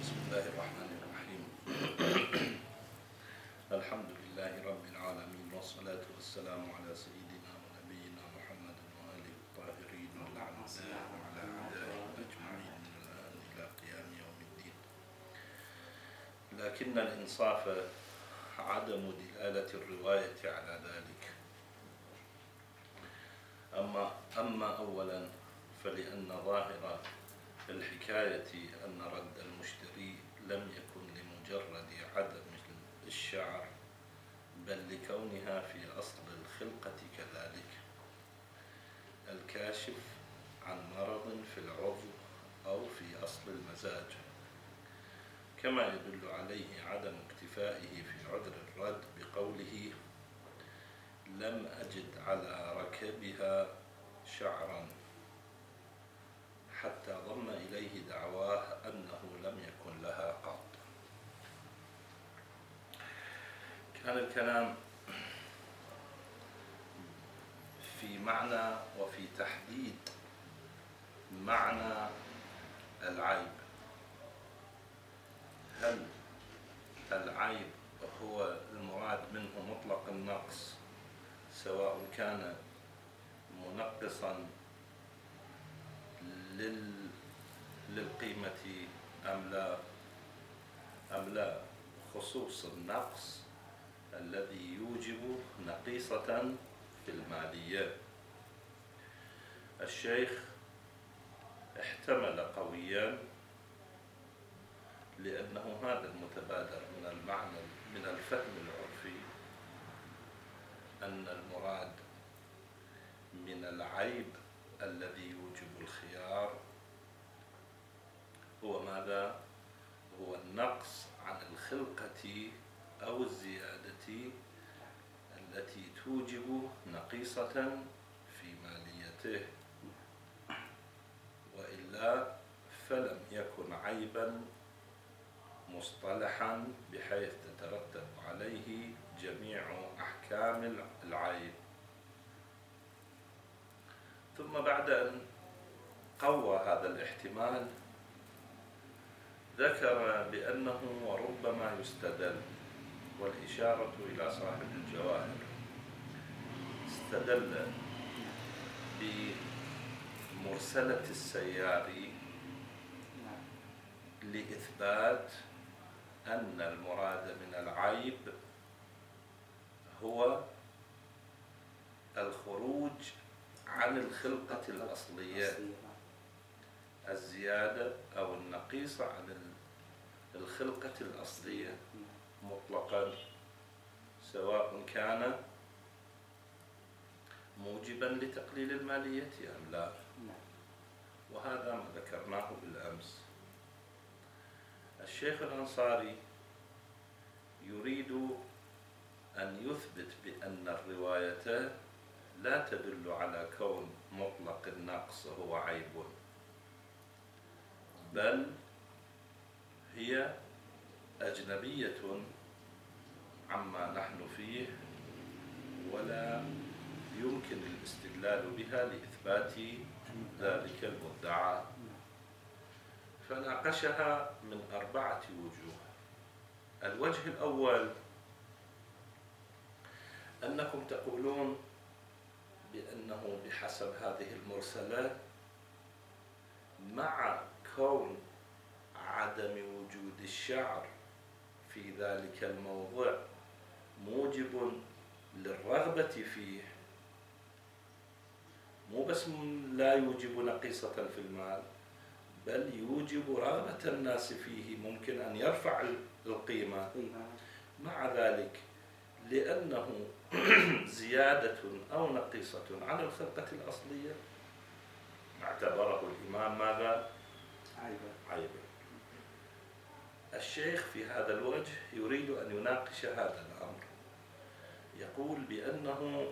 بسم الله الرحمن الرحيم. الحمد لله رب العالمين، والصلاة والسلام على سيدنا ونبينا محمد وآله الطاهرين والأعداء وعلى أعدائهم أجمعين من الآن إلى قيام يوم الدين. لكن الإنصاف عدم دلالة الرواية على ذلك. أما أولا فلأن ظاهر الحكاية أن رد المشتري لم يكن لمجرد عدم الشعر، بل لكونها في أصل الخلقة كذلك، الكاشف عن مرض في العضو أو في أصل المزاج، كما يدل عليه عدم اكتفائه في عذر الرد بقوله لم أجد على ركبها شعرا، حتى ضم إليه دعواه أنه لم يكن لها قط. كان الكلام في معنى وفي تحديد معنى العيب. هل العيب هو المراد منه مطلق النقص، سواء كان منقصا للقيمة أم لا، خصوص النقص الذي يوجب نقيصة في المالية؟ الشيخ احتمل قويا، لأنه هذا المتبادر من المعنى من الفهم العرفي، أن المراد من العيب الذي يوجب الخيار هو ماذا؟ هو النقص عن الخلقة أو الزيادة التي توجب نقيصة في ماليته، وإلا فلم يكن عيبا مصطلحا بحيث تترتب عليه جميع أحكام العيب. ثم بعد أن قوى هذا الاحتمال ذكر بأنه وربما يستدل، والإشارة إلى صاحب الجواهر استدل بمرسلة السياري لإثبات أن المراد من العيب هو الخروج عن الخلقة الأصلية، الزيادة أو النقيصة عن الخلقة الأصلية مطلقا، سواء كان موجبا لتقليل المالية أم لا. وهذا ما ذكرناه بالأمس. الشيخ الأنصاري يريد أن يثبت بأن الرواية لا تدل على كون مطلق النقص هو عيب، بل هي أجنبية عما نحن فيه، ولا يمكن الاستدلال بها لإثبات ذلك المدعى. فناقشها من 4 وجوه. الوجه الأول أنكم تقولون بأنه بحسب هذه المرسلة، مع كون عدم وجود الشعر في ذلك الموضع موجب للرغبة فيه، مو بس لا يوجب نقيصة في المال، بل يوجب رغبة الناس فيه، ممكن أن يرفع القيمة. مع ذلك لأنه زيادة أو نقيصة عن الخلقة الأصلية اعتبره الإمام ماذا؟ عيبا. الشيخ في هذا الوجه يريد أن يناقش هذا الأمر، يقول بأنه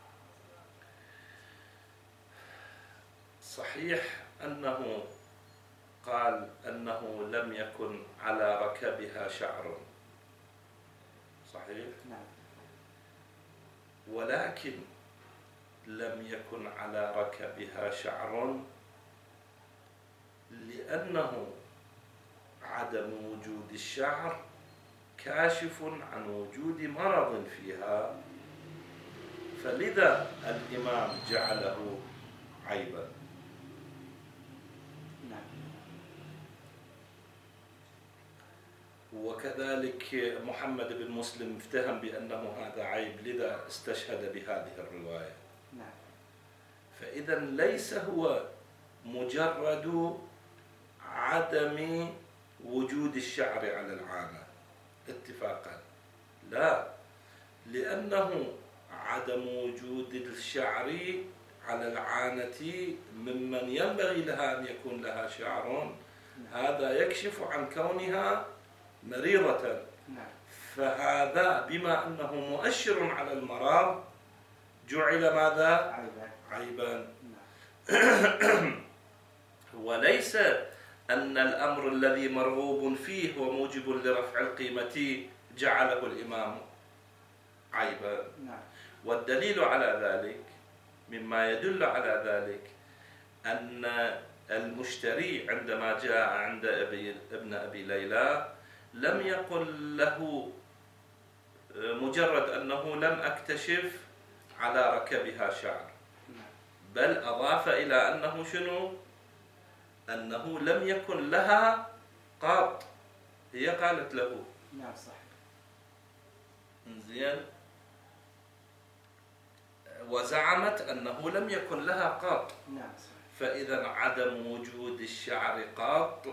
صحيح أنه قال أنه لم يكن على ركبها شعر، صحيح؟ ولكن لم يكن على ركبها شعر لأنه عدم وجود الشعر كاشف عن وجود مرض فيها، فلذا الإمام جعله عيبا. وكذلك محمد بن مسلم افتهم بأنه هذا عيب، لذا استشهد بهذه الرواية. فإذا ليس هو مجرد عدم وجود الشعر على العانة اتفاقا، لا، لأنه عدم وجود الشعر على العانة ممن ينبغي لها أن يكون لها شعر، هذا يكشف عن كونها مريضة. فهذا بما أنه مؤشر على المرض جعل ماذا؟ عيبا. وليس أن الأمر الذي مرغوب فيه وموجب لرفع القيمة جعله الإمام عيبا. والدليل على ذلك، مما يدل على ذلك، أن المشتري عندما جاء عند ابن أبي ليلى لم يقل له مجرد أنه لم أكتشف على ركبها شعر، بل أضاف إلى أنه شنو؟ أنه لم يكن لها قاط. هي قالت له. نعم صح. زين. وزعمت أنه لم يكن لها قاط. نعم صح. فإذا عدم وجود الشعر قاط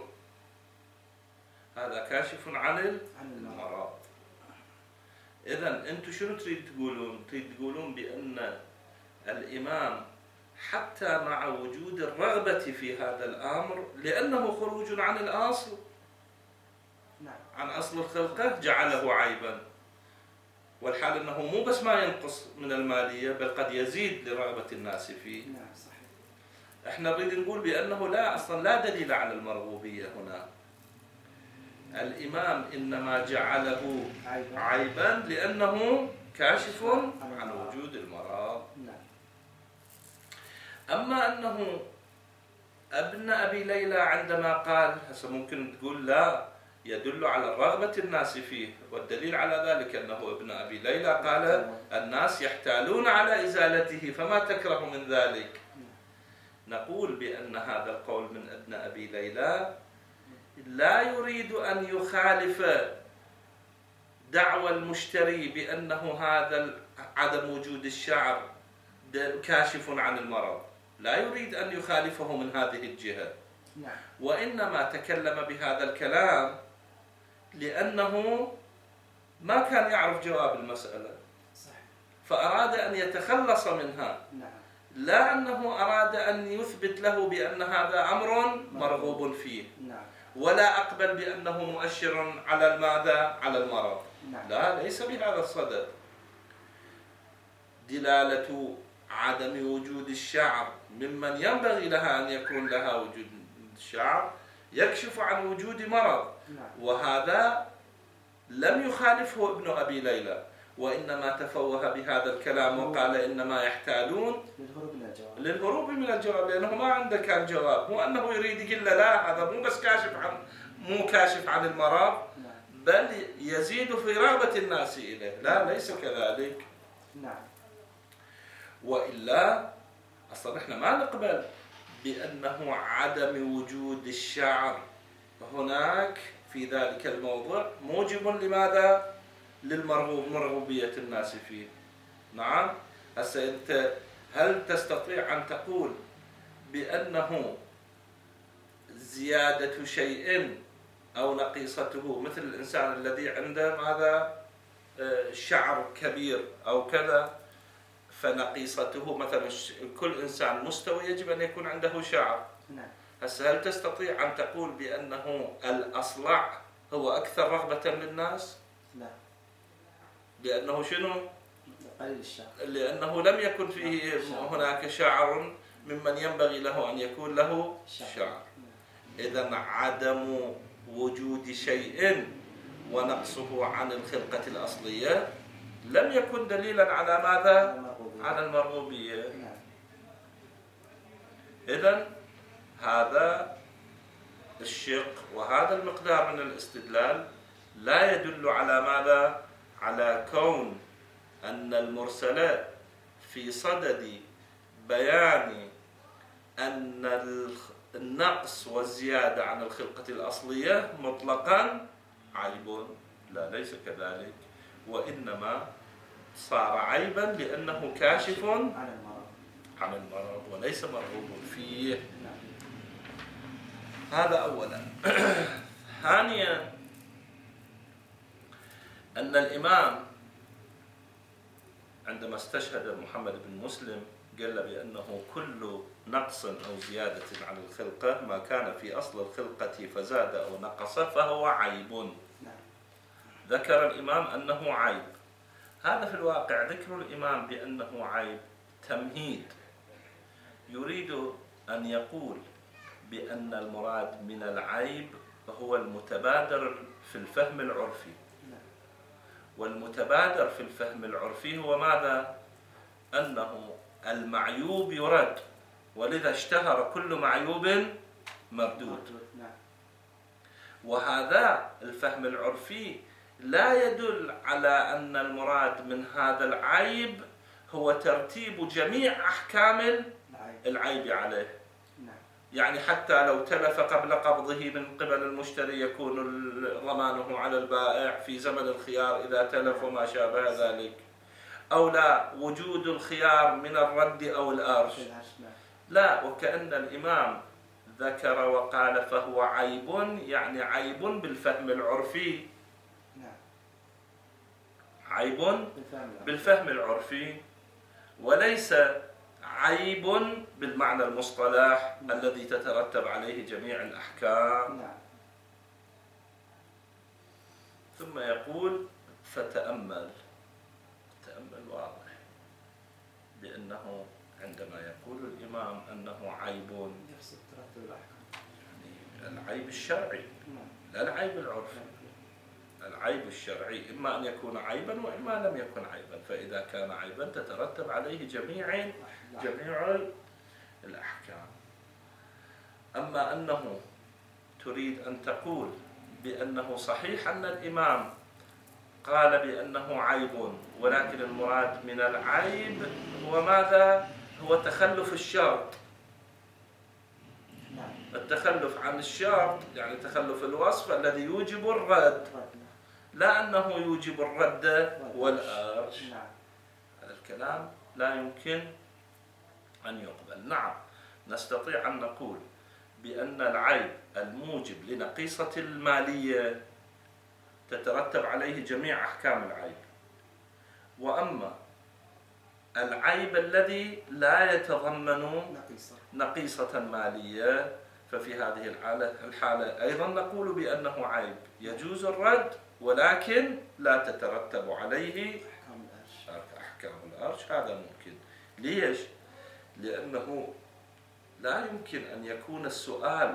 هذا كاشف عن المرض. إذن أنتم شنو تريد تقولون؟ تريد تقولون بأن الإمام حتى مع وجود الرغبة في هذا الأمر، لأنه خروج عن الأصل، عن أصل الخلقة، جعله عيبا، والحال أنه مو بس ما ينقص من المالية بل قد يزيد لرغبة الناس فيه. نعم صحيح. احنا نريد نقول بأنه لا، أصلا لا دليل على المرغوبية هنا. الإمام إنما جعله عيبا لأنه كاشف عن وجود المرض. أما أنه ابن أبي ليلى عندما قال، هسه ممكن تقول لا، يدل على رغبة الناس فيه، والدليل على ذلك أنه ابن أبي ليلى قال الناس يحتالون على إزالته فما تكره من ذلك. نقول بأن هذا القول من ابن أبي ليلى لا يريد أن يخالف دعوى المشتري بأنه هذا عدم وجود الشعر كاشف عن المرض، لا يريد أن يخالفه من هذه الجهة. وإنما تكلم بهذا الكلام لأنه ما كان يعرف جواب المسألة، فأراد أن يتخلص منها، لا أنه أراد أن يثبت له بأن هذا أمر مرغوب فيه، ولا أقبل بأنه مؤشر على ماذا؟ على المرض. لا، ليس بهذا الصدد. دلالة عدم وجود الشعر ممن ينبغي لها أن يكون لها وجود الشعر يكشف عن وجود مرض، وهذا لم يخالفه ابن أبي ليلى، وإنما تفوه بهذا الكلام وقال إنما يحتالون للهروب من الجواب، لأنه ما عنده كان جواب. مو أنه يريد يقول لا، هذا مو بس مو كاشف عن المرض، بل يزيد في رغبة الناس إليه. لا، ليس كذلك. وإلا أصلا إحنا ما نقبل بأنه عدم وجود الشعر هناك في ذلك الموضوع موجب لماذا؟ مرغوبية الناس فيه. نعم. هسه أنت هل تستطيع أن تقول بأنه زيادة شيء أو نقيصته، مثل الإنسان الذي عنده ماذا؟ شعر كبير أو كذا، فنقيصته مثلا كل إنسان مستوي يجب أن يكون عنده شعر. هسه هل تستطيع أن تقول بأنه الأصلع هو أكثر رغبة للناس؟ لا. لأنه شنو؟ قليل الشعر. لأنه لم يكن فيه هناك شعر ممن ينبغي له أن يكون له شعر. إذن عدم وجود شيء ونقصه عن الخلقة الأصلية لم يكن دليلا على ماذا؟ على المرغوبية. إذن هذا الشق، وهذا المقدار من الاستدلال لا يدل على ماذا؟ على كون أن المرسلة في صدد بيان أن النقص والزيادة عن الخلقة الأصلية مطلقا عيب. لا، ليس كذلك، وإنما صار عيبا لأنه كاشف عن المرض وليس مرغوب فيه. هذا أولا. ثانيا، أن الإمام عندما استشهد محمد بن مسلم قال بأنه كل نقص أو زيادة عن الخلقة ما كان في أصل الخلقة فزاد أو نقص فهو عيب. ذكر الإمام أنه عيب. هذا في الواقع ذكر الإمام بأنه عيب تمهيد، يريد أن يقول بأن المراد من العيب هو المتبادر في الفهم العرفي، والمتبادر في الفهم العرفي هو ماذا؟ أنه المعيوب يرد، ولذا اشتهر كل معيوب مردود. وهذا الفهم العرفي لا يدل على أن المراد من هذا العيب هو ترتيب جميع أحكام العيب عليه. يعني حتى لو تلف قبل قبضه من قبل المشتري يكون ضمانه على البائع في زمن الخيار إذا تلف وما شابه ذلك، أو لا وجود الخيار من الرد أو الأرش. لا، وكأن الإمام ذكر وقال فهو عيب، يعني عيب بالفهم العرفي، عيب بالفهم العرفي، وليس عيب بالمعنى المصطلح الذي تترتب عليه جميع الأحكام. ثم يقول فتأمل. تأمل واضح بأنه عندما يقول الإمام أنه عيب يعني العيب الشرعي لا العيب العرفي. العيب الشرعي إما أن يكون عيبا وإما لم يكن عيبا، فإذا كان عيبا تترتب عليه جميع الأحكام. أما أنه تريد أن تقول بأنه صحيح أن الإمام قال بأنه عيب، ولكن المراد من العيب هو ماذا؟ هو تخلف الشرط. التخلف عن الشرط يعني تخلف الوصف الذي يوجب الرد، لا أنه يوجب الرد والأرش. هذا الكلام لا يمكن أن يقبل. نعم، نستطيع أن نقول بأن العيب الموجب لنقيصة المالية تترتب عليه جميع أحكام العيب، وأما العيب الذي لا يتضمن نقيصة مالية ففي هذه الحالة أيضا نقول بأنه عيب يجوز الرد، ولكن لا تترتب عليه أحكام الأرش. هذا ممكن. ليش؟ لأنه لا يمكن أن يكون السؤال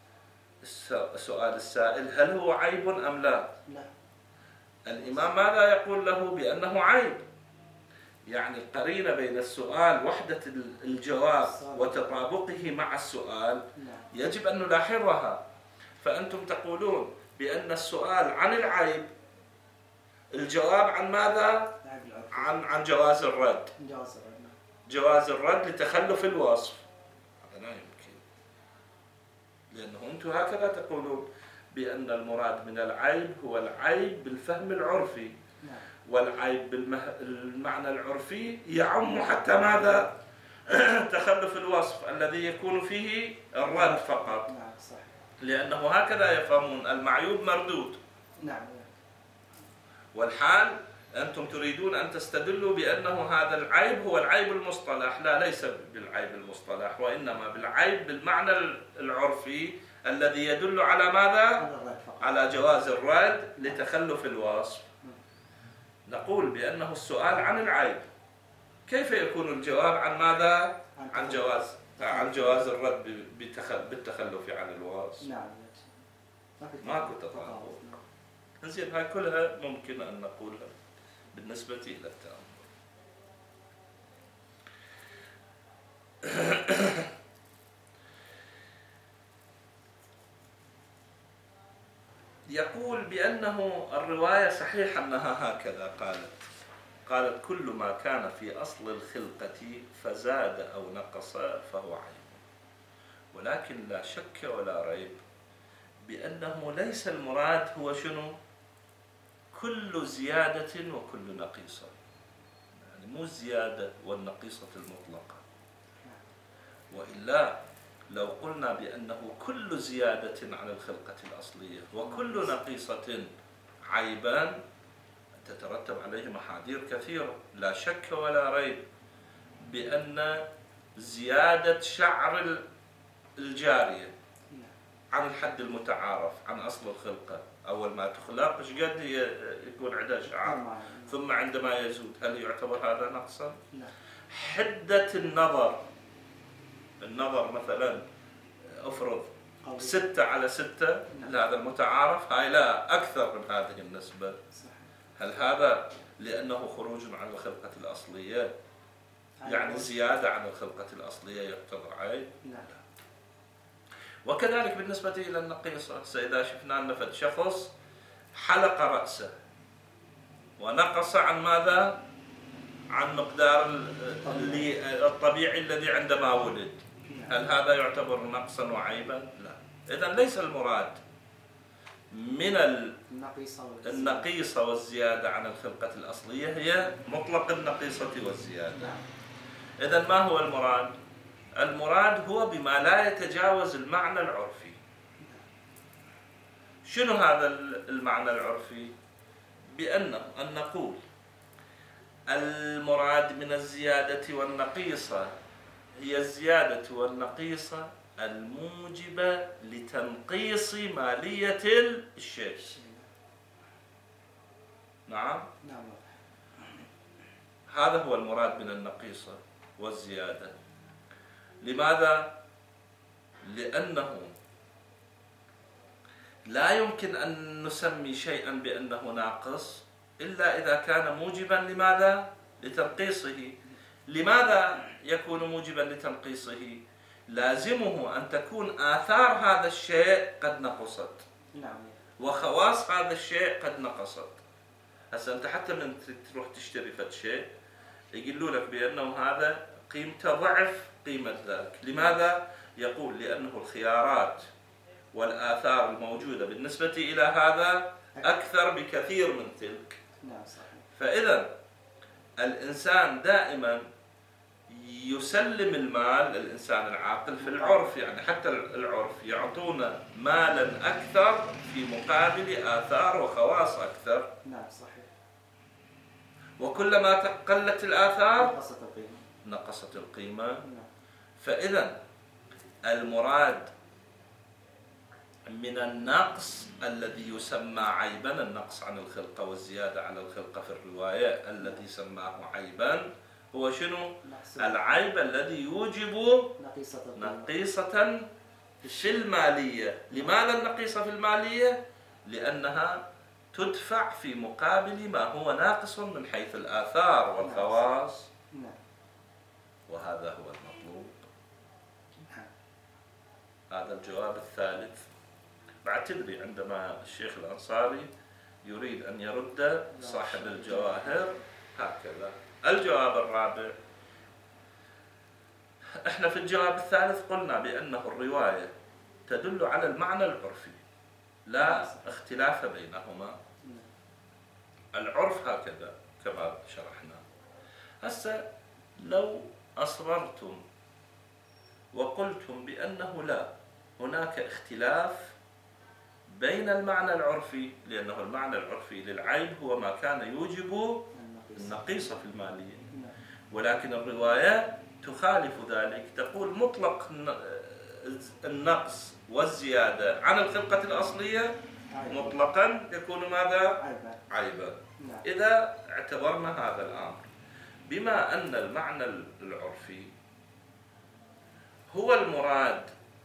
السائل هل هو عيب أم لا؟ الإمام ماذا يقول له؟ بأنه عيب. يعني القرينة بين السؤال وحدة الجواب وتطابقه مع السؤال يجب أن نلاحظها. فأنتم تقولون بأن السؤال عن العيب الجواب عن ماذا؟ عن جواز الرد. جواز الرد لتخلف الوصف. هذا لا يمكن، لأنه أنتم هكذا تقولون بأن المراد من العيب هو العيب بالفهم العرفي، والعيب بالمعنى العرفي يعم حتى ماذا؟ تخلف الوصف الذي يكون فيه الرد فقط، لأنه هكذا يفهمون المعيوب مردود. والحال أنتم تريدون أن تستدلوا بأنه هذا العيب هو العيب المصطلح. لا، ليس بالعيب المصطلح، وإنما بالعيب بالمعنى العرفي الذي يدل على ماذا؟ على جواز الرد لتخلف الوصف. نقول بأنه السؤال عن العيب، كيف يكون الجواب عن ماذا؟ عن جواز الرد بالتخلف عن الوصف. ماكو تطابق. زين، هاي كلها ممكن أن نقولها بالنسبة إلى التأمل. يقول بأنه الرواية صحيح أنها هكذا قالت كل ما كان في أصل الخلقة فزاد أو نقص فهو عيب، ولكن لا شك ولا ريب بأنه ليس المراد هو شنو؟ كل زيادة وكل نقيصة، يعني مو الزيادة والنقيصة المطلقة، وإلا لو قلنا بأنه كل زيادة عن الخلقة الأصلية وكل نقيصة عيبان تترتب عليه محاذير كثيرة. لا شك ولا ريب بأن زيادة شعر الجارية عن الحد المتعارف عن أصل الخلقة، أول ما تخلق إيش قد يكون عندها شعر، ثم عندما يزود هل يعتبر هذا نقصا؟ حدة النظر مثلا افرض 6/6 هذا المتعارف، هاي لا أكثر من هذه النسبة. هل هذا لأنه خروج عن الخلقة الأصلية يعني زيادة عن الخلقة الأصلية يعتبر عيب؟ لا. وكذلك بالنسبة إلى النقيصة، إذا شفنا أن فد شخص حلق رأسه ونقص عن ماذا؟ عن مقدار الطبيعي الذي عندما ولد، هل هذا يعتبر نقصا وعيبا؟ لا. إذن ليس المراد من النقيصة والزيادة عن الخلقة الأصلية هي مطلق النقيصة والزيادة. إذن ما هو المراد؟ المراد هو بما لا يتجاوز المعنى العرفي. شنو هذا المعنى العرفي؟ بأن نقول المراد من الزيادة والنقيصة هي الزيادة والنقيصة الموجبة لتنقيص مالية الشيء. نعم؟ هذا هو المراد من النقيصة والزيادة. لماذا؟ لأنه لا يمكن أن نسمي شيئا بأنه ناقص إلا إذا كان موجبا لماذا؟ لتنقيصه. لماذا يكون موجبا لتنقيصه؟ لازمه أن تكون آثار هذا الشيء قد نقصت، وخواص هذا الشيء قد نقصت. هسه أنت حتى من تروح تشتري فد شيء يقولوا لك بأنه هذا قيمته ضعف قيمة ذاك. لماذا؟ يقول لأنه الخيارات والآثار الموجودة بالنسبة إلى هذا أكثر بكثير من تلك. فإذا الإنسان دائما يسلم المال، الإنسان العاقل في العرف، يعني حتى العرف يعطونا مالا أكثر في مقابل آثار وخواص أكثر. وكلما قلت الآثار نقصت القيمة. فإذا المراد من النقص الذي يسمى عيبا، النقص عن الخلقة والزيادة على الخلقة في الرواية الذي سماه عيبا هو شنو؟ العيب الذي يوجب نقيصة في المالية. لماذا النقيصة في المالية؟ لأنها تدفع في مقابل ما هو ناقص من حيث الآثار والخواص، وهذا هو المطلوب. هذا الجواب الثالث. بعد تدري عندما الشيخ الأنصاري يريد أن يرد صاحب الجواهر هكذا. الجواب الرابع، احنا في الجواب الثالث قلنا بأنه الرواية تدل على المعنى العرفي، لا اختلاف بينهما. العرف هكذا كما شرحنا. هسه لو أصررتم وقلتم بأنه لا، هناك اختلاف بين المعنى العرفي، لأنه المعنى العرفي للعيب هو ما كان يوجب النقيصة في المالية، ولكن الرواية تخالف ذلك، تقول مطلق النقص والزيادة عن الخلقة الأصلية مطلقا يكون ماذا؟ عيبا. إذا اعتبرنا هذا الأمر بما أن المعنى العرفي هو المراد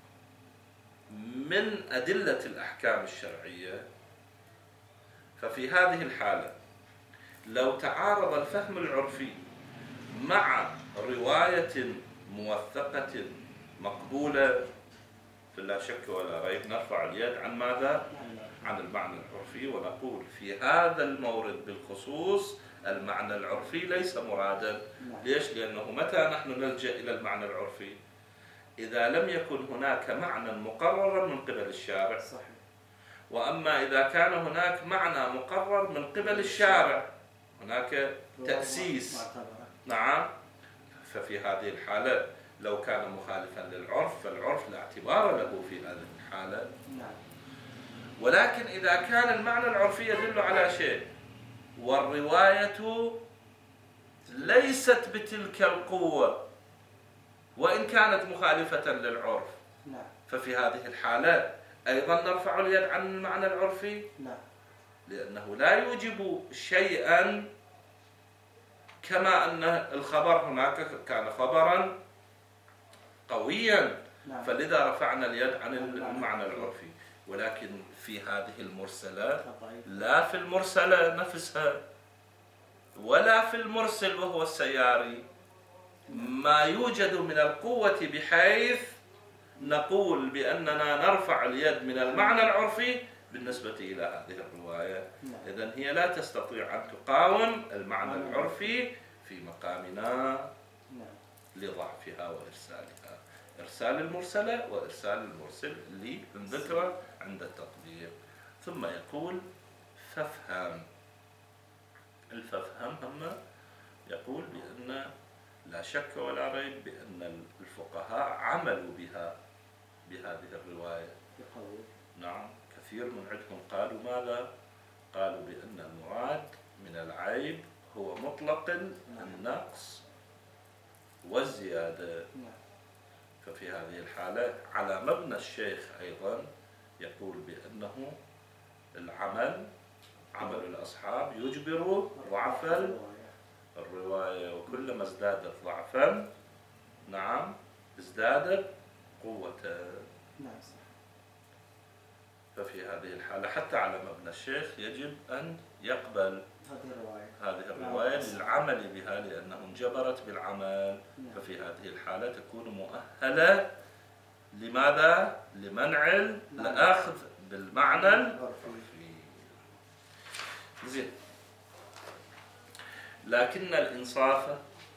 من أدلة الأحكام الشرعية، ففي هذه الحالة لو تعارض الفهم العرفي مع رواية موثقة مقبولة فلا شك ولا ريب نرفع اليد عن ماذا؟ عن المعنى العرفي، ونقول في هذا المورد بالخصوص المعنى العرفي ليس مرادا. ليش؟ لأنه متى نحن نلجأ إلى المعنى العرفي؟ إذا لم يكن هناك معنى مقررا من قبل الشارع. صحيح. وأما إذا كان هناك معنى مقرر من قبل الشارع، هناك تأسيس، نعم، ففي هذه الحالة لو كان مخالفا للعرف فالعرف لا اعتبار له في هذه الحالة. ولكن إذا كان المعنى العرفي يدل على شيء والرواية ليست بتلك القوة وإن كانت مخالفة للعرف، ففي هذه الحالة أيضا نرفع اليد عن المعنى العرفي، لأنه لا يوجب شيئا، كما أن الخبر هناك كان خبرا قويا، فلذا رفعنا اليد عن المعنى العرفي. ولكن في هذه المرسلة لا في المرسلة نفسها ولا في المرسل وهو السياري ما يوجد من القوة بحيث نقول بأننا نرفع اليد من المعنى العرفي بالنسبة إلى هذه الرواية. إذن هي لا تستطيع أن تقاوم المعنى العرفي في مقامنا لضعفها وإرسالها، إرسال المرسلة وإرسال المرسل اللي ذكره عند التطبيق. ثم يقول فافهم. الففهم هم يقول بأن لا شك ولا ريب بأن الفقهاء عملوا بهذه الرواية. نعم، كثير من عندهم قالوا ماذا؟ قالوا بأن المراد من العيب هو مطلق النقص والزيادة. ففي هذه الحالة على مبنى الشيخ أيضا يقول بأنه العمل عمل الأصحاب يجبر ضعف الرواية، وكلما ازدادت ضعفا نعم ازدادت قوة. ففي هذه الحالة حتى على مبنى الشيخ يجب أن يقبل هذه الرواية للعمل بها لأنه انجبرت بالعمل. ففي هذه الحالة تكون مؤهلة لماذا؟ لمنع الأخذ بالمعنى العرفي. زين. لكن الإنصاف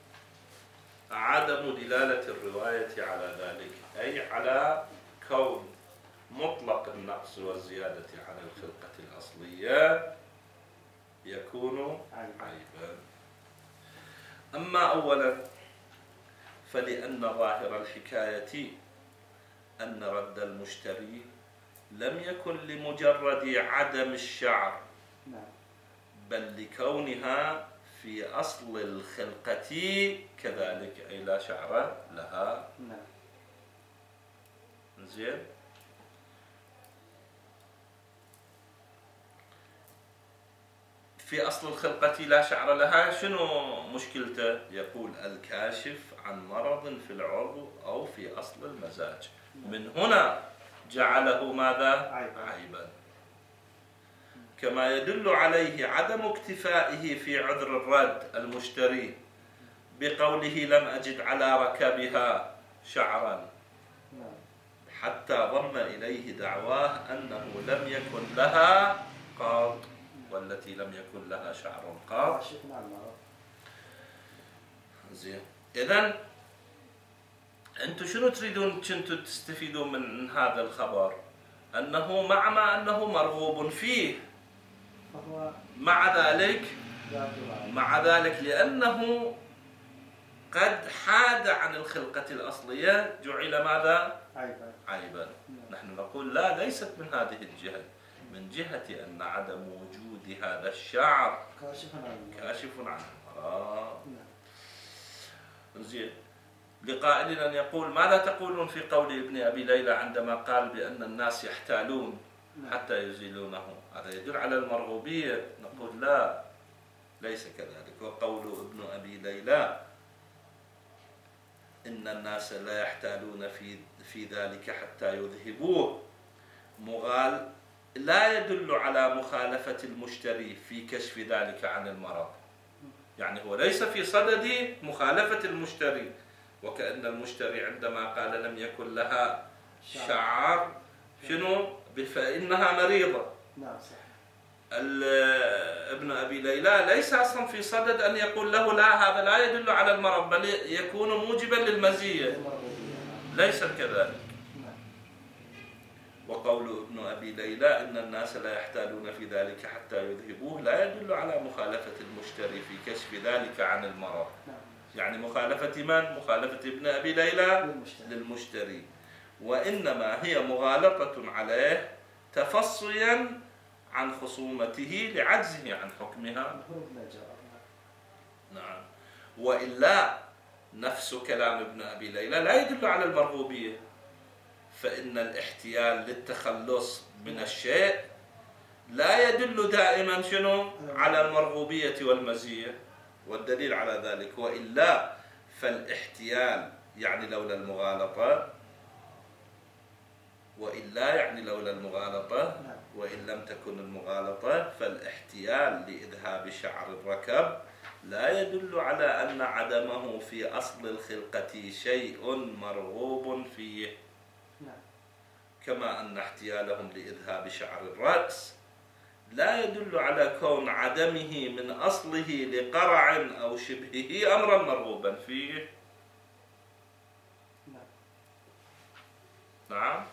عدم دلالة الرواية على ذلك، أي على كون مطلق النقص والزيادة على الخلقة الأصلية يكون عيبا. أما أولا فلأن ظاهر الحكاية أن رد المشتري لم يكن لمجرد عدم الشعر، بل لكونها في أصل الخلقة كذلك، أي لا شعر لها. زين. في أصل الخلقة لا شعر لها، شنو مشكلته؟ يقول الكاشف عن مرض في العضو أو في أصل المزاج، من هنا جعله ماذا؟ عيبا. كما يدل عليه عدم اكتفائه في عذر الرد المشتري بقوله لم أجد على ركبها شعرا، حتى ضم إليه دعواه أنه لم يكن لها قط، والتي لم يكن لها شعر قط. زين. إذن أنتم شنو تريدون كنتوا تستفيدون من هذا الخبر؟ أنه مع أنه مرغوب فيه، مع ذلك لأنه قد حاد عن الخلقة الأصلية جعل ماذا؟ عيبا. نحن نقول لا، ليست من هذه الجهة، من جهة أن عدم وجود هذا الشعر كاشف عن المرض. زين. لقائل أن يقول ماذا تقولون في قول ابن أبي ليلى عندما قال بأن الناس يحتالون حتى يزيلونه؟ هذا يدل على المرغوبية. نقول لا، ليس كذلك. وقول ابن أبي ليلى إن الناس لا يحتالون في ذلك حتى يذهبوه مغال لا يدل على مخالفة المشتري في كشف ذلك عن المرض، يعني هو ليس في صدد مخالفة المشتري، وكأن المشتري عندما قال لم يكن لها شعر شنو؟ فإنها مريضة، نعم صحيح. ابن أبي ليلى ليس أصلا في صدد أن يقول له لا هذا لا يدل على المرض بل يكون موجبا للمزية، ليس كذلك. وقول ابن أبي ليلى إن الناس لا يحتالون في ذلك حتى يذهبوه لا يدل على مخالفة المشتري في كشف ذلك عن المرض. يعني مخالفة من؟ مخالفة ابن أبي ليلى للمشتري، وإنما هي مغالطة عليه تفصيا عن خصومته لعجزه عن حكمها. نعم. وإلا نفس كلام ابن أبي ليلى لا يدل على المرغوبية، فإن الاحتيال للتخلص من الشيء لا يدل دائما شنو؟ على المرغوبية والمزية، والدليل على ذلك. وإلا فالاحتيال يعني لولا المغالطة، وإن لم تكن المغالطة فالاحتيال لإذهاب شعر الركب لا يدل على أن عدمه في أصل الخلقة شيء مرغوب فيه، كما أن احتيالهم لإذهاب شعر الرأس لا يدل على كون عدمه من أصله لقرع أو شبهه أمرا مرغوبا فيه. نعم.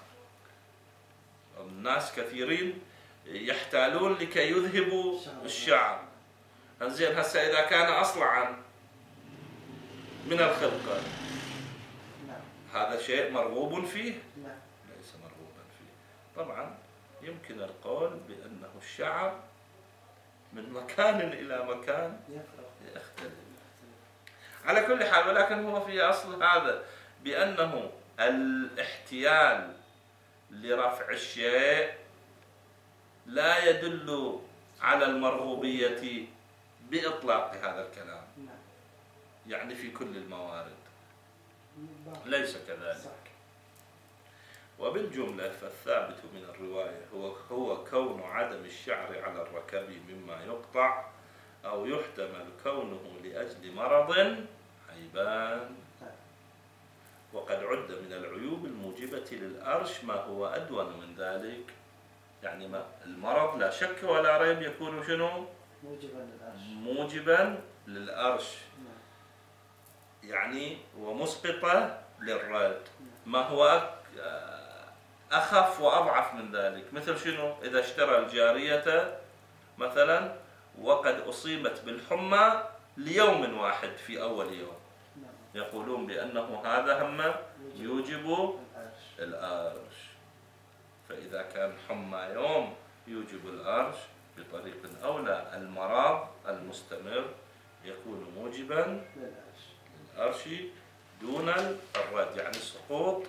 الناس كثيرين يحتالون لكي يذهبوا الشعر. زين هسه إذا كان أصلعا من الخلقة هذا شيء مرغوب فيه؟ ليس مرغوبا فيه. طبعا يمكن القول بأنه الشعر من مكان إلى مكان يختلف. على كل حال، ولكن هو في أصل هذا بأنه الاحتيال لرفع الشيء لا يدل على المرغوبية بإطلاق هذا الكلام، يعني في كل الموارد ليس كذلك. وبالجملة فالثابت من الرواية هو كون عدم الشعر على الركب مما يقطع أو يحتمل كونه لأجل مرض عيبان. وقد عد من العيوب الموجبة للأرش ما هو أدون من ذلك، يعني ما المرض لا شك ولا ريب يكون شنو؟ موجبا للأرش، يعني ومسقطة للرد. ما هو أخف وأضعف من ذلك؟ مثل شنو؟ إذا اشترى الجارية مثلا وقد أصيبت بالحمى ليوم واحد في أول يوم، يقولون بأنه هذا هم يوجب الأرش. فإذا كان حمى يوم يوجب الأرش بطريق أولى المرض المستمر يكون موجبا للأرش دون الرد، يعني سقوط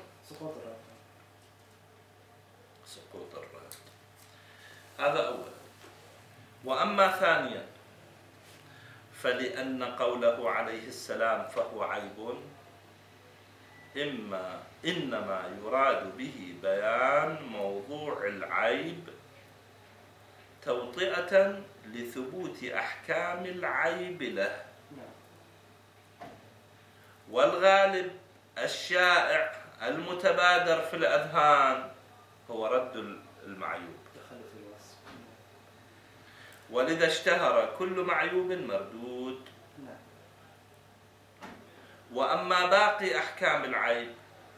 الرد. هذا أولا. وأما ثانيا فلأن قوله عليه السلام فهو عيب إنما يراد به بيان موضوع العيب توطئة لثبوت أحكام العيب له، والغالب الشائع المتبادر في الأذهان هو رد المعيوب، ولذا اشتهر كل معيوب مردود. وأما باقي أحكام العيب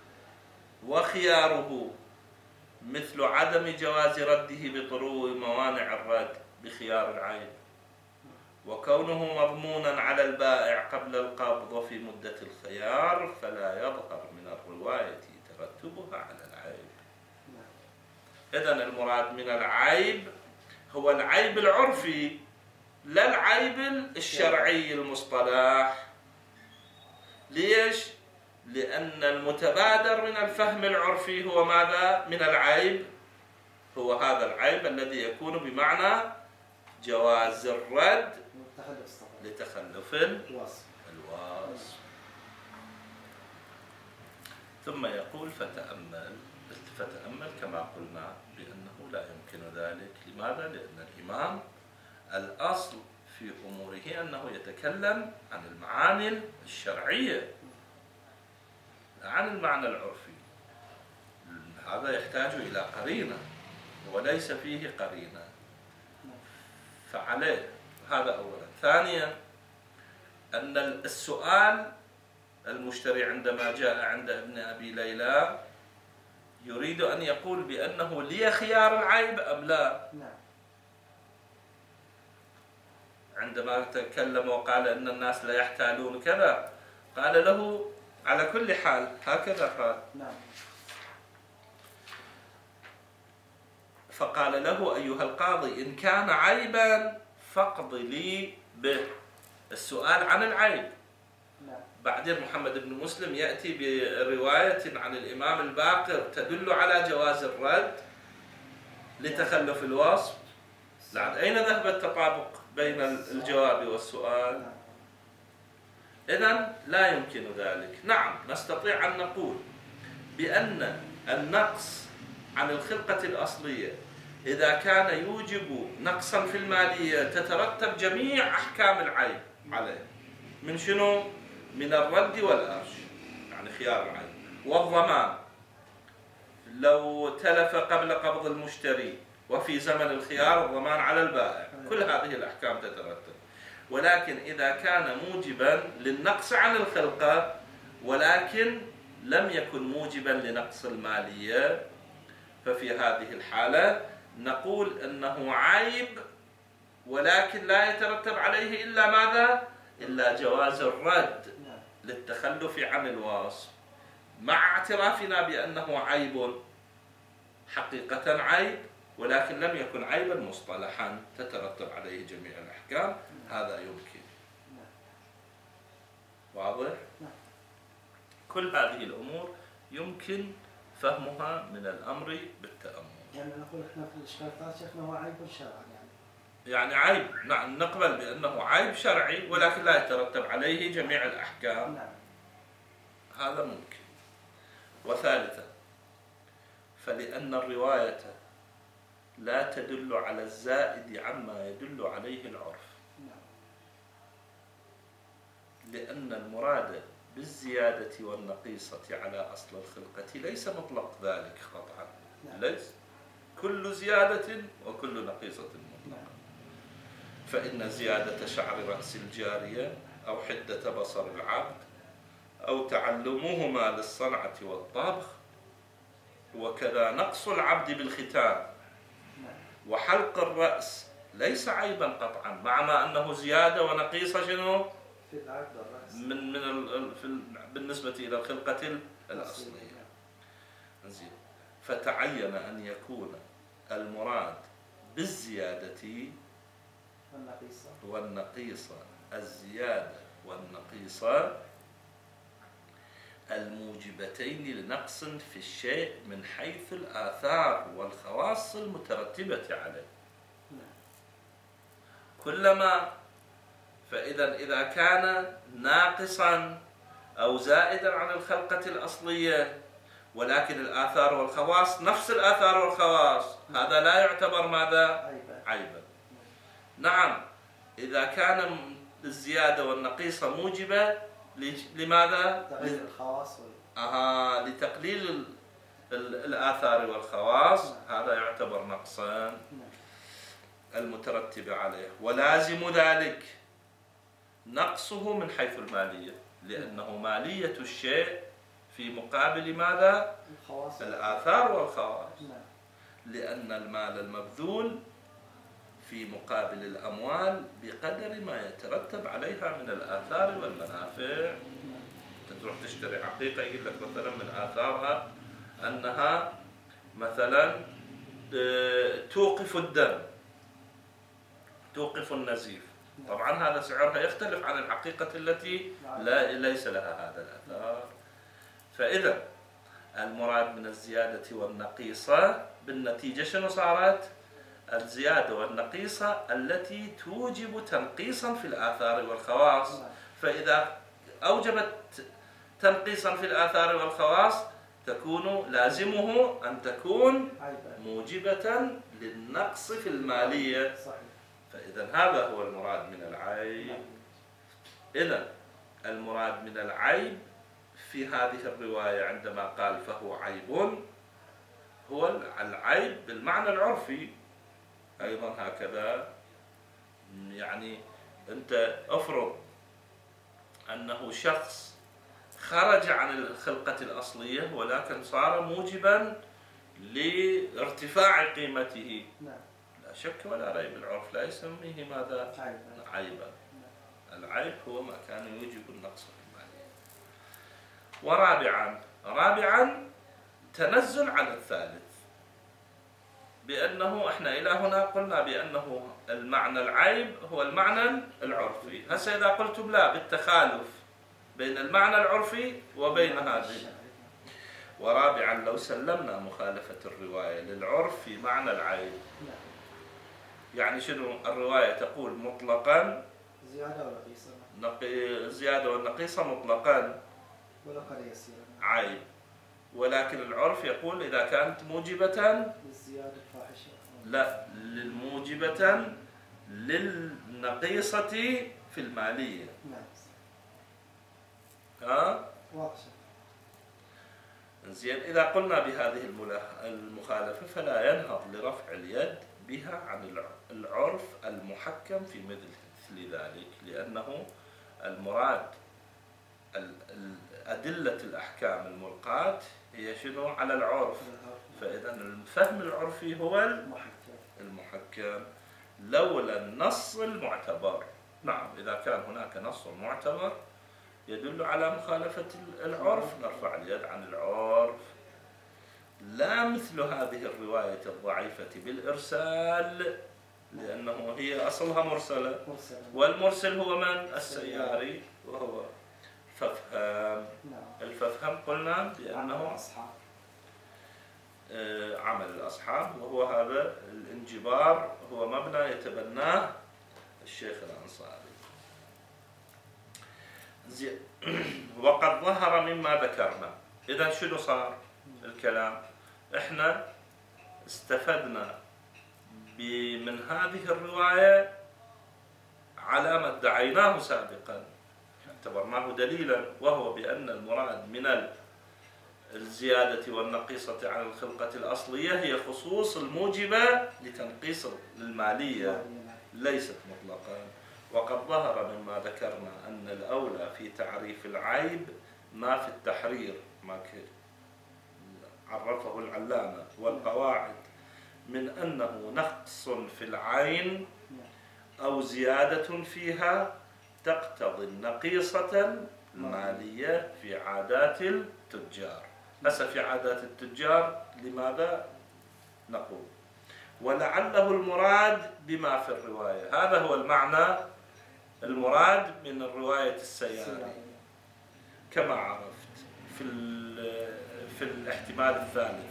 وخياره مثل عدم جواز رده بطروء موانع الرد بخيار العيب، وكونه مضمونا على البائع قبل القبض في مدة الخيار، فلا يظهر من الرواية ترتبها على العيب. إذن المراد من العيب هو العيب العرفي لا العيب الشرعي المصطلح. ليش؟ لأن المتبادر من الفهم العرفي هو ماذا؟ من العيب هو هذا العيب الذي يكون بمعنى جواز الرد لتخلف الوصف. ثم يقول فتأمل كما قلنا بأنه لا يمكن ذلك. لماذا؟ لأن الإمام الأصل في أموره أنه يتكلم عن المعاني الشرعية عن المعنى العرفي. هذا يحتاج إلى قرينة، وليس فيه قرينة، فعليه هذا أولا. ثانيا أن السؤال المشتري عندما جاء عند ابن أبي ليلى يريد أن يقول بأنه لي خيار العيب أم لا؟ عندما تكلم وقال أن الناس لا يحتالون كذا، قال له على كل حال هكذا قال. فقال له أيها القاضي إن كان عيبا فاقض لي به، السؤال عن العيب. بعدين محمد بن مسلم يأتي برواية عن الإمام الباقر تدل على جواز الرد لتخلف الوصف. لعن أين ذهب التطابق بين الجواب والسؤال؟ إذن لا يمكن ذلك. نعم نستطيع أن نقول بأن النقص عن الخلقة الأصلية إذا كان يوجب نقصا في المالية تترتب جميع أحكام العيب عليه. من شنو؟ من الرد والأرش، يعني خيار العيب، والضمان لو تلف قبل قبض المشتري وفي زمن الخيار الضمان على البائع، كل هذه الأحكام تترتب. ولكن إذا كان موجبا للنقص عن الخلقة ولكن لم يكن موجبا لنقص المالية، ففي هذه الحالة نقول أنه عيب ولكن لا يترتب عليه إلا ماذا؟ إلا جواز الرد للتخلف عن الوصف، مع اعترافنا بأنه عيب حقيقة عيب، ولكن لم يكن عيبا مصطلحا تترتب عليه جميع الأحكام. هذا يمكن. واضح؟ كل هذه الأمور يمكن فهمها من الأمر بالتأمل. يعني نقول احنا في الاشكالات شيخنا هو عيب شرعي يعني عيب، نعم نقبل بأنه عيب شرعي ولكن لا يترتب عليه جميع الأحكام. هذا ممكن. وثالثا فلأن الرواية لا تدل على الزائد عما يدل عليه العرف، لأن المراد بالزيادة والنقيصة على أصل الخلقة ليس مطلق ذلك قطعا، ليس كل زيادة وكل نقيصة مطلقة. فإن زيادة شعر رأس الجارية أو حدة بصر العبد أو تعلمهما للصنعة والطبخ، وكذا نقص العبد بالختان وحلق الرأس ليس عيبا قطعا، مع ما أنه زيادة ونقيصة شنو؟ في العبد والرأس بالنسبة إلى الخلقة الأصلية. زين. فتعين أن يكون المراد بالزيادة والنقيصة الزيادة والنقيصة الموجبتين لنقص في الشيء من حيث الآثار والخواص المترتبة عليه. كلما إذا كان ناقصا أو زائدا عن الخلقة الأصلية ولكن الآثار والخواص نفس الآثار والخواص، هذا لا يعتبر ماذا؟ عيبا. نعم إذا كان الزيادة والنقيصة موجبة لماذا؟ تقليل الخواص لتقليل الآثار والخواص، هذا يعتبر نقصا المترتب عليه. ولازم ذلك نقصه من حيث المالية، لأنه مالية الشيء في مقابل ماذا؟ الآثار والخواص. لأن المال المبذول في مقابل الأموال بقدر ما يترتب عليها من الآثار والمنافع. تروح تشتري حقيقة يقول لك مثلا من آثارها أنها مثلا توقف الدم، توقف النزيف، طبعا هذا سعرها يختلف عن الحقيقة التي ليس لها هذا الآثار. فإذا المراد من الزيادة والنقيصة بالنتيجة شنو صارت؟ الزيادة والنقيصة التي توجب تنقيصا في الآثار والخواص. فإذا أوجبت تنقيصا في الآثار والخواص تكون لازمه أن تكون موجبة للنقص في المالية. فإذا هذا هو المراد من العيب. إذا المراد من العيب في هذه الرواية عندما قال فهو عيب هو العيب بالمعنى العرفي أيضا هكذا. يعني أنت أفرض أنه شخص خرج عن الخلقة الأصلية ولكن صار موجبا لارتفاع قيمته، نعم. لا شك ولا ريب العرف لا يسميه ماذا؟ عيبا. العيب هو ما كان يوجب النقص المالي. رابعا تنزل عن الثالث، بأنه احنا إلى هنا قلنا بأنه المعنى العيب هو المعنى العرفي. هسه إذا قلتم لا بالتخالف بين المعنى العرفي وبين هذه. ورابعا لو سلمنا مخالفة الرواية للعرف في معنى العيب، يعني شنو؟ الرواية تقول مطلقا زيادة والنقيصة مطلقا عيب، ولكن العرف يقول إذا كانت موجبة لا موجبة للنقيصة في المالية. زين، إذا قلنا بهذه المخالفة فلا ينهض لرفع اليد بها عن العرف المحكم في مثل ذلك، لأنه المراد أدلة الأحكام الملقاة هي شنو؟ على العرف. فإذا الفهم العرفي هو المحكم لولا النص المعتبر. نعم، إذا كان هناك نص معتبر يدل على مخالفة العرف نرفع اليد عن العرف، لا مثل هذه الرواية الضعيفة بالإرسال، لأنه هي أصلها مرسلة، والمرسل هو من؟ السياري، وهو ففهم. الففهم قلنا بأنه عمل الأصحاب، وهو هذا الانجبار هو مبنى يتبناه الشيخ الأنصاري. زين، وقد ظهر مما ذكرنا. إذا شنو صار الكلام؟ إحنا استفدنا من هذه الرواية على ما ادعيناه سابقا، اعتبرناه دليلا، وهو بأن المراد من الزيادة والنقيصة عن الخلقة الأصلية هي خصوص الموجبة لتنقيص المالية، ليست مطلقا. وقد ظهر مما ذكرنا أن الأولى في تعريف العيب ما في التحرير، ما عرفه العلامة والقواعد، من أنه نقص في العين أو زيادة فيها تقتضي النقيصة المالية في عادات التجار. هسه في عادات التجار لماذا نقول؟ ولعله المراد بما في الرواية، هذا هو المعنى المراد من الرواية السياري كما عرفت في الاحتمال الثالث.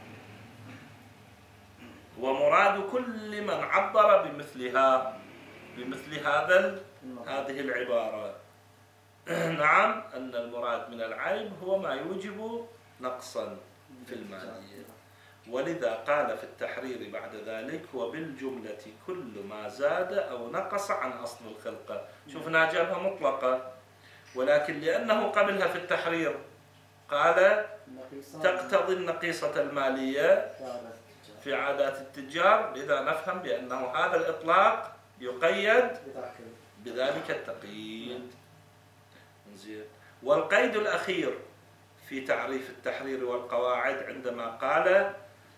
ومراد كل من عبر بمثل هذه العبارة نعم، أن المراد من العيب هو ما يوجب نقصا في المالية. ولذا قال في التحرير بعد ذلك: وبالجملة كل ما زاد أو نقص عن أصل الخلقة. شوفنا جابها مطلقة، ولكن لأنه قبلها في التحرير قال تقتضي النقيصة المالية في عادات التجار، لذا نفهم بأنه هذا الإطلاق يقيد بذلك التقييد. زين. والقيد الأخير في تعريف التحرير والقواعد عندما قال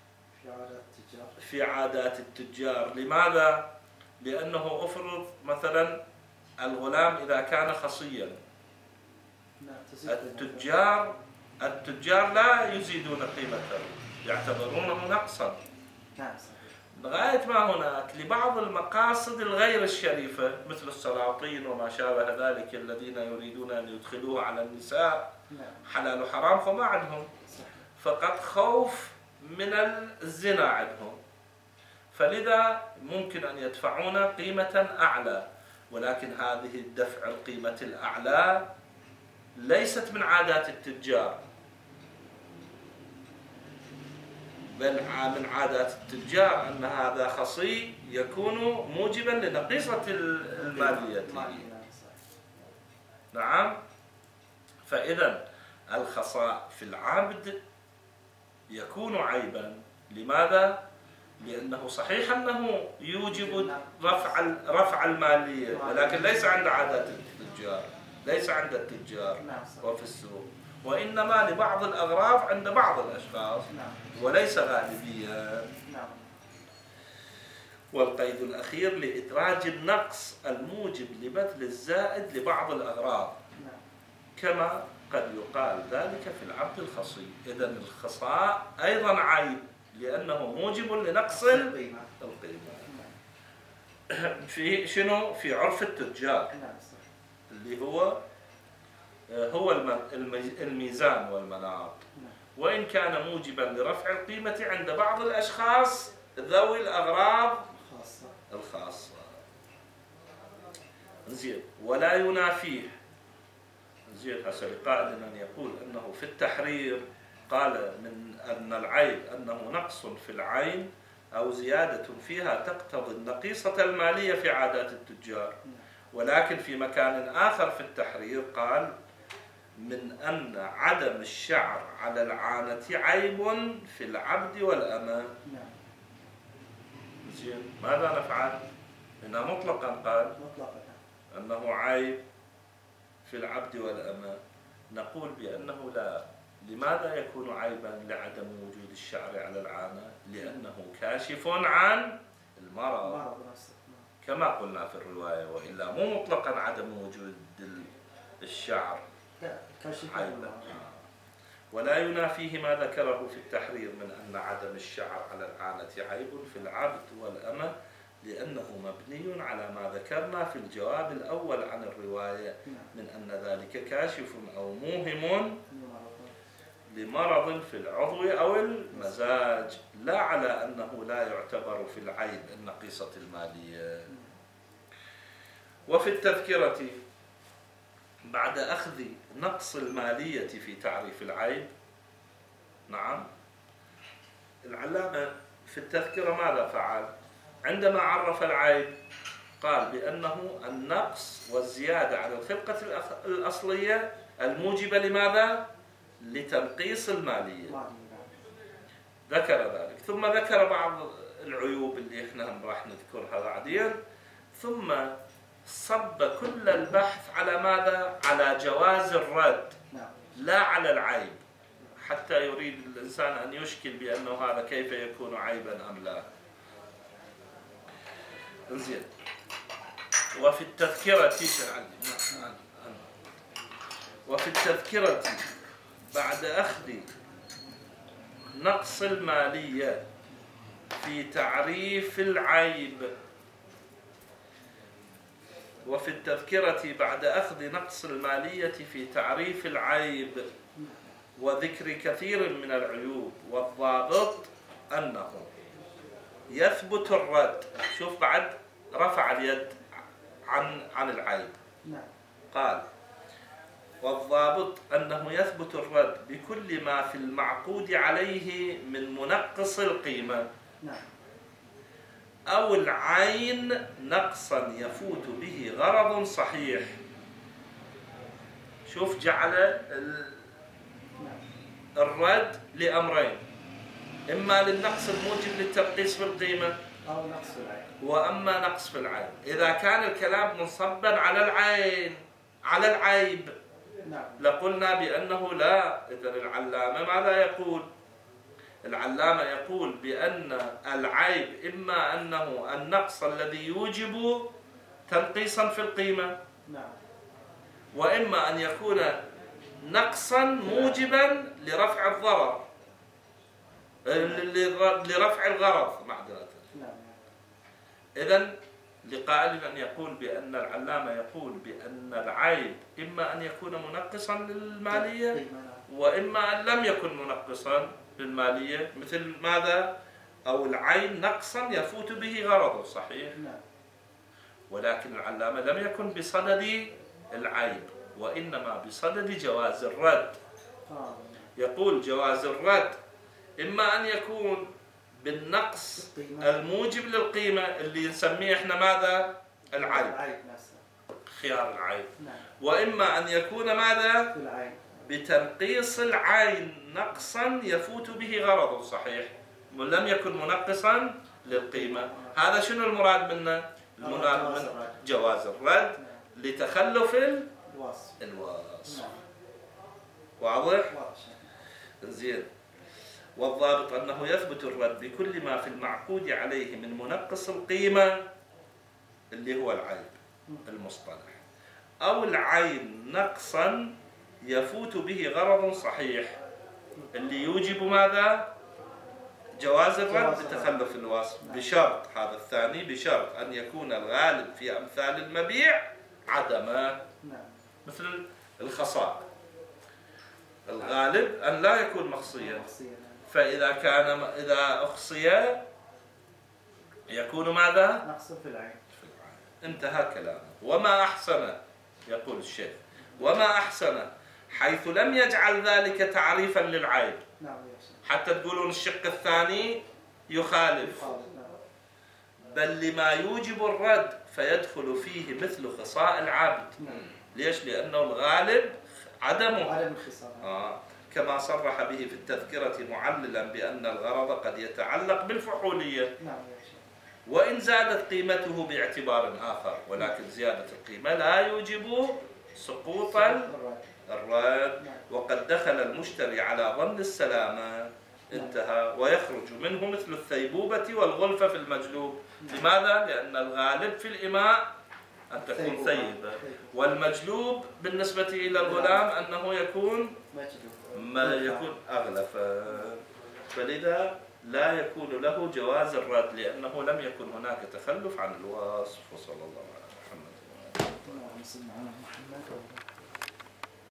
في عادات التجار. لماذا؟ لأنه أفرض مثلا الغلام إذا كان خصيا، التجار لا يزيدون قيمته، يعتبرونه نقصا لغاية ما هناك لبعض المقاصد الغير الشريفة مثل السلاطين وما شابه ذلك الذين يريدون أن يدخلوه على النساء حلال وحرام، فما عندهم فقط خوف من الزنا عندهم، فلذا ممكن أن يدفعون قيمة أعلى. ولكن هذه الدفع القيمة الأعلى ليست من عادات التجار، بل من عادات التجار أن هذا خصي يكون موجبا لنقيصة المالية. نعم. فإذا الخصاء في العبد يكون عيبا لماذا؟ لأنه صحيح أنه يوجب رفع المالية، ولكن ليس عند عادات التجار، ليس عند التجار وفي السوق، وإنما لبعض الأغراض عند بعض الأشخاص وليس غالبيا. والقيد الأخير لإدراج النقص الموجب لبذل الزائد لبعض الأغراض، كما قد يقال ذلك في العبد الخصي. إذن الخصاء أيضا عيب لأنه موجب لنقص القيمة. في شنو؟ في عرف التجار اللي هو الميزان والمناط، وإن كان موجبا لرفع القيمة عند بعض الأشخاص ذوي الأغراض الخاصة. زين. ولا ينافيه. زين. هسه لقائل أن يقول أنه في التحرير قال من أن العيب أنه نقص في العين أو زيادة فيها تقتضي النقيصة المالية في عادات التجار، ولكن في مكان آخر في التحرير قال من أن عدم الشعر على العانة عيب في العبد والأمة. زين. ماذا نفعل؟ هنا مطلقا قال أنه عيب في العبد والأمة، نقول بأنه لا. لماذا يكون عيبا لعدم وجود الشعر على العانة؟ لأنه كاشف عن المرض كما قلنا في الرواية، وإلا مو مطلقا عدم وجود الشعر عيبا. ولا ينافيه ما ذكره في التحرير من أن عدم الشعر على العانة عيب في العبد والأمة، لأنه مبني على ما ذكرنا في الجواب الأول عن الرواية من أن ذلك كاشف أو موهم لمرض في العضو أو المزاج، لا على أنه لا يعتبر في العيب النقيصة المالية. وفي التذكرة بعد أخذ نقص المالية في تعريف العيب، نعم، العلامة في التذكرة ماذا فعل؟ عندما عرف العيب قال بأنه النقص والزيادة على الخلقة الأصلية الموجبة لماذا؟ لتنقيص المالية. ذكر ذلك، ثم ذكر بعض العيوب اللي احنا راح نذكرها بعدين، ثم صب كل البحث على ماذا؟ على جواز الرد لا على العيب، حتى يريد الإنسان أن يشكل بأنه هذا كيف يكون عيبا أم لا. زين. وفي التذكرة بعد أخذ نقص المالية في تعريف العيب، وفي التذكرة بعد أخذ نقص المالية في تعريف العيب وذكر كثير من العيوب، والضابط أنه يثبت الرد. شوف بعد رفع اليد عن العيب، قال والضابط أنه يثبت الرد بكل ما في المعقود عليه من منقص القيمة أو العين نقصا يفوت به غرض صحيح. شوف جعل الرد لأمرين، إما للنقص الموجب للتنقيص في القيمة أو نقص في العين، وأما نقص في العين. إذا كان الكلام منصبا على العين على العيب لقلنا بأنه لا. إذن العلامة ماذا يقول؟ العلامة يقول بأن العيب إما أنه النقص الذي يوجب تنقيصا في القيمة، وإما أن يكون نقصا موجبا لرفع الضرر، لرفع الغرض معذرة. إذن لقائل أن يقول بأن العلامة يقول بأن العيب إما أن يكون منقصا للمالية وإما أن لم يكن منقصا للمالية، مثل ماذا؟ أو العين نقصا يفوت به غرضه صحيح، ولكن العلامة لم يكن بصدد العيب وإنما بصدد جواز الرد. يقول جواز الرد إما أن يكون بالنقص الموجب للقيمة اللي نسميه احنا ماذا؟ العيب، خيار العيب، وإما أن يكون ماذا؟ بتنقيص العين نقصا يفوت به غرض صحيح، لم يكن منقصا للقيمة. هذا شنو المراد منه؟ المراد من جواز الرد لتخلف الوصف. واضح؟ زين. والضابط أنه يثبت الرد بكل ما في المعقود عليه من منقص القيمة اللي هو العيب المصطلح، أو العين نقصا يفوت به غرض صحيح اللي يوجب ماذا؟ جواز الرد بتخلف الوصف، بشرط هذا الثاني، بشرط أن يكون الغالب في أمثال المبيع عدمه. مثل الخصاء، الغالب أن لا يكون مخصيا، فإذا كان إذا أخصي يكون ماذا؟ نقص في العين. انتهى كلامه. وما أحسن، يقول الشيخ، وما أحسن حيث لم يجعل ذلك تعريفا للعيب. حتى تقولون الشق الثاني يخالف، بل لما يوجب الرد فيدخل فيه مثل خصاء العبد. ليش؟ لأنه الغالب عدم الخصاء، كما صرح به في التذكرة معللا بأن الغرض قد يتعلق بالفحولية، وإن زادت قيمته باعتبار آخر، ولكن زيادة القيمة لا يوجب سقوط الرد، وقد دخل المشتري على ظن السلامة. انتهى. ويخرج منه مثل الثيبوبة والغلفة في المجلوب. لماذا؟ لأن الغالب في الإماء أن تكون ثيبة، والمجلوب بالنسبة إلى الغلام أنه يكون أغلفا، فلذا لا يكون له جواز الرد لأنه لم يكن هناك تخلف عن الوصف. وصلى الله على محمد.